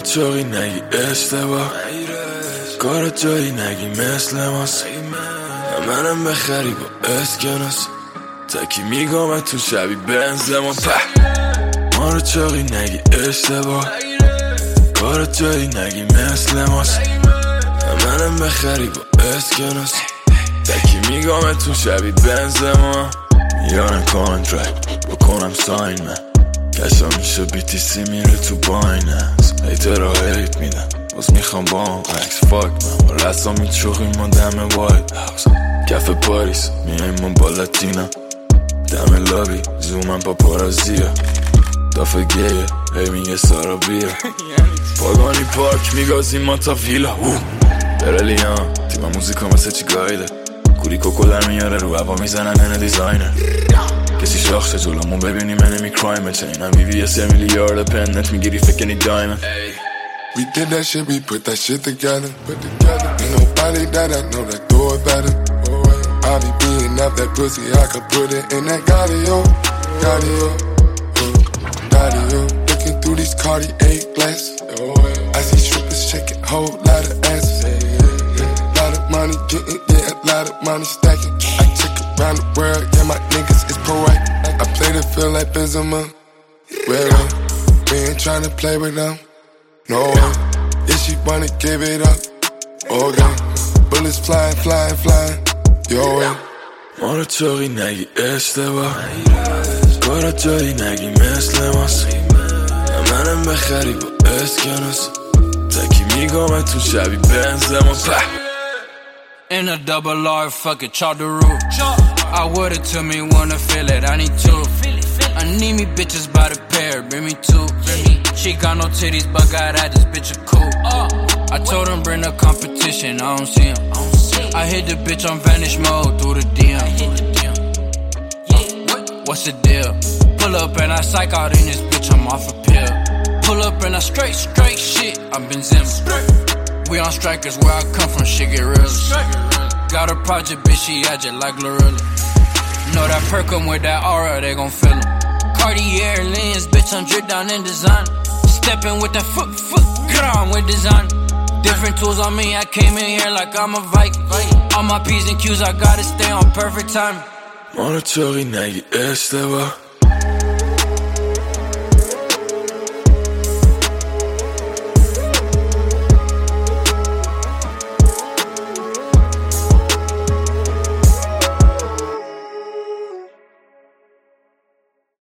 چاقی نگی اشتباه کار جایی نگی مثل ماست منم بخری با اسکناس تکی میگم تو شبی بنزما ما رو چاقی نگی اشتباه کار جایی نگی مثل ماست منم بخری با اسکناس تکی میگم تو شبی بنزما میارن کانترکت بکنم ساین من کشا میشه BTC میره تو بایننس هیترها هیت میدن باز میخوام با هم عکس فاک من با رسا میچوخیم ما دم وایت هاوس کف پاریس میایم ما با لاتینا دم لابی زومم با پارازیا دافه گیه هی میگه سارا بیا پاگانی پارک میگازیم ما تا ویلا برلیان تیما موزیکا مثل چی گایده کوری کوکو در میاره رو عبا میزنن هنه دیزاینر کسی شاخشه جلومون ببینی من نمی کرایم چینم BBS میلیارد پنت میگیری فکنی دایمن We did that shit, we put that shit together. Ain't nobody that I know that do it better. I be beating up that pussy, I could put it in that Gaudio. Looking through these Cartier glasses. I see strippers shaking, whole lot of asses. Lot of money getting, yeah, a lot of money stacking. I check around the world, yeah, my niggas is proactive. I play the field like Benzema. Well, we ain't tryna play with them. No way, if she wanna give it up, okay. Bullets flying, your way. ما رو چاقی نگی اشتباه کارا جایی نگی مثل ماست منم بخری با اسکناس تکی میگم تو شبی بنزما In a double R, fuck it, chop the roof. I would've took me, wanna feel it, I need two. I need me bitches by the pair, bring me two. She got no titties, but got at this bitch a cool. I told him bring the competition, I don't see him. I hit the bitch on vanish mode through the DM. What's the deal? Pull up and I psych out in this bitch, I'm off a pill. Pull up and I straight shit, I've been Zim. We on strikers, where I come from, shit get real. Got a project, bitch, she agile like Glorilla. Know that perk 'em with that aura, they gon' feel 'em. Cartier lens, bitch, I'm dripped down in design. Stepping with that foot, get on with design. Different tools on me, I came in here like I'm a Viking. All my P's and Q's, I gotta stay on perfect time. ما رو چاقی نگی اشتباه